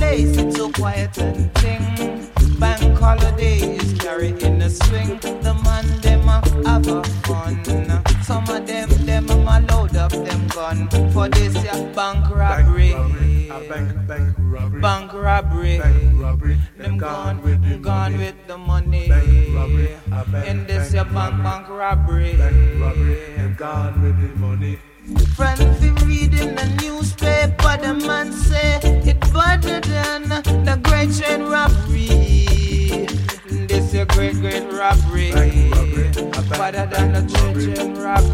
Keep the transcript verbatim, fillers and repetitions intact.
place it's so quiet and ting. Bank holidays carrying the swing. The man them a have a fun. Some of them them a load up them gun for this ya bank robbery. Bank, bank robbery. Bank robbery. Bank robbery. Them gone with the gone with the money. Bank robbery. In this ya bank bank robbery. Bank robbery. Them gone with the money. Friends, we reading the newspaper, the man say it better than the great train robbery. This a great, great robbery. Better than the great train robbery.